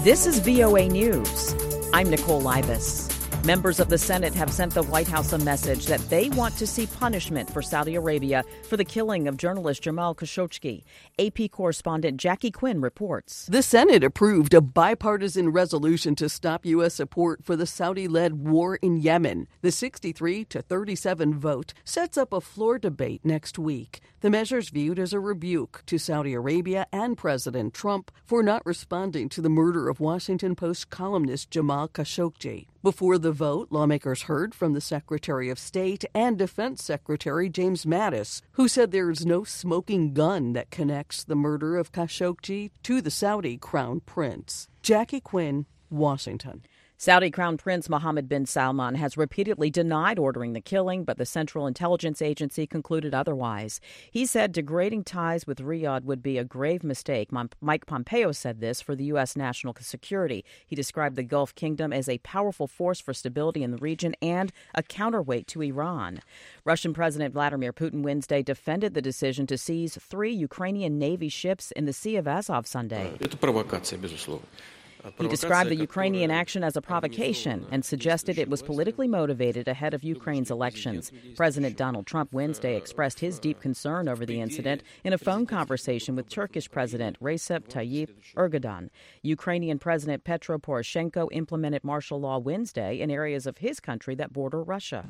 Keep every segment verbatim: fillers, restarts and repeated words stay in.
This is V O A News. I'm Nicole Libas. Members of the Senate have sent the White House a message that they want to see punishment for Saudi Arabia for the killing of journalist Jamal Khashoggi. A P correspondent Jackie Quinn reports. The Senate approved a bipartisan resolution to stop U S support for the Saudi-led war in Yemen. The sixty-three to thirty-seven vote sets up a floor debate next week. The measure's viewed as a rebuke to Saudi Arabia and President Trump for not responding to the murder of Washington Post columnist Jamal Khashoggi. Before the vote, lawmakers heard from the Secretary of State and Defense Secretary James Mattis, who said there is no smoking gun that connects the murder of Khashoggi to the Saudi Crown Prince. Jackie Quinn, Washington. Saudi Crown Prince Mohammed bin Salman has repeatedly denied ordering the killing, but the Central Intelligence Agency concluded otherwise. He said degrading ties with Riyadh would be a grave mistake. Mike Pompeo said this for the U S national security. He described the Gulf Kingdom as a powerful force for stability in the region and a counterweight to Iran. Russian President Vladimir Putin Wednesday defended the decision to seize three Ukrainian Navy ships in the Sea of Azov Sunday. Это провокация, безусловно. He described the Ukrainian action as a provocation and suggested it was politically motivated ahead of Ukraine's elections. President Donald Trump Wednesday expressed his deep concern over the incident in a phone conversation with Turkish President Recep Tayyip Erdogan. Ukrainian President Petro Poroshenko implemented martial law Wednesday in areas of his country that border Russia.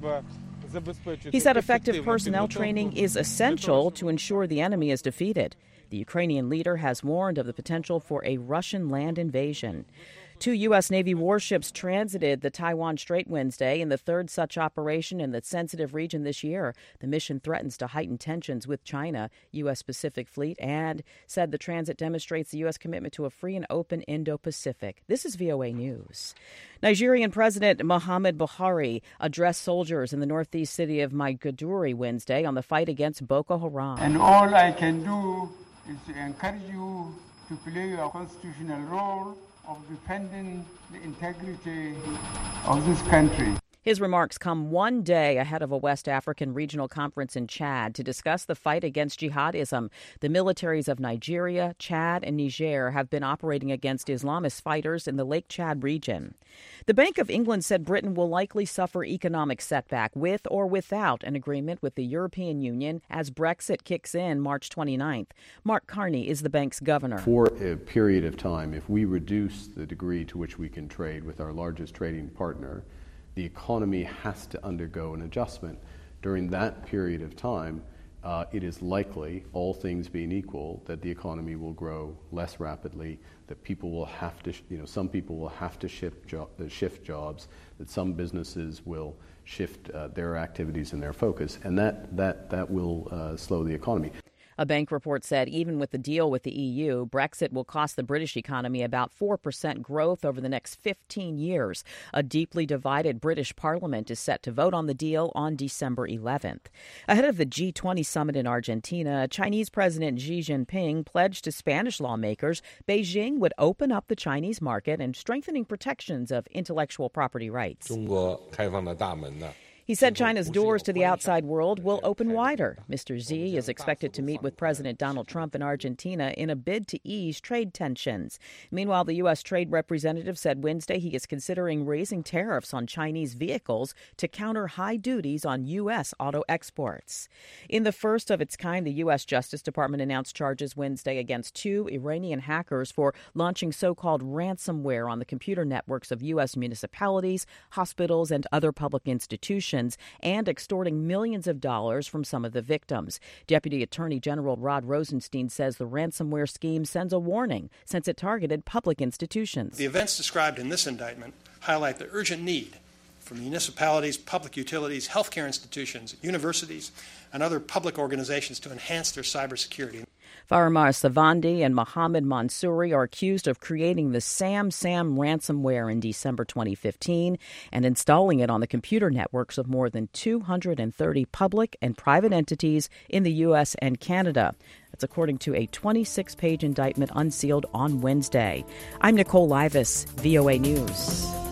He said effective personnel training is essential to ensure the enemy is defeated. The Ukrainian leader has warned of the potential for a Russian land invasion. Two U S. Navy warships transited the Taiwan Strait Wednesday in the third such operation in the sensitive region this year. The mission threatens to heighten tensions with China, U S. Pacific Fleet, and said the transit demonstrates the U S commitment to a free and open Indo-Pacific. This is V O A News. Nigerian President Muhammadu Buhari addressed soldiers in the northeast city of Maiduguri Wednesday on the fight against Boko Haram. And all I can do is to encourage you to play your constitutional role of defending the integrity of this country. His remarks come one day ahead of a West African regional conference in Chad to discuss the fight against jihadism. The militaries of Nigeria, Chad, and Niger have been operating against Islamist fighters in the Lake Chad region. The Bank of England said Britain will likely suffer economic setback with or without an agreement with the European Union as Brexit kicks in March twenty-ninth. Mark Carney is the bank's governor. For a period of time, if we reduce the degree to which we can trade with our largest trading partner, the economy has to undergo an adjustment. During that period of time, uh, it is likely, all things being equal, that the economy will grow less rapidly, that people will have to, you know, some people will have to shift, jo- shift jobs, that some businesses will shift uh, their activities and their focus, and that, that, that will uh, slow the economy. A bank report said even with the deal with the E U, Brexit will cost the British economy about four percent growth over the next fifteen years. A deeply divided British Parliament is set to vote on the deal on December eleventh. Ahead of the G twenty summit in Argentina, Chinese President Xi Jinping pledged to Spanish lawmakers Beijing would open up the Chinese market and strengthening protections of intellectual property rights. 中国开放的大门呢 He said China's doors to the outside world will open wider. Mister Xi is expected to meet with President Donald Trump in Argentina in a bid to ease trade tensions. Meanwhile, the U S. Trade Representative said Wednesday he is considering raising tariffs on Chinese vehicles to counter high duties on U S auto exports. In the first of its kind, the U S. Justice Department announced charges Wednesday against two Iranian hackers for launching so-called ransomware on the computer networks of U S municipalities, hospitals, and other public institutions, and extorting millions of dollars from some of the victims. Deputy Attorney General Rod Rosenstein says the ransomware scheme sends a warning since it targeted public institutions. The events described in this indictment highlight the urgent need for municipalities, public utilities, healthcare institutions, universities, and other public organizations to enhance their cybersecurity. Faramar Savandi and Mohammed Mansouri are accused of creating the SamSam ransomware in December twenty fifteen and installing it on the computer networks of more than two hundred thirty public and private entities in the U S and Canada. That's according to a twenty-six page indictment unsealed on Wednesday. I'm Nicole Libas, V O A News.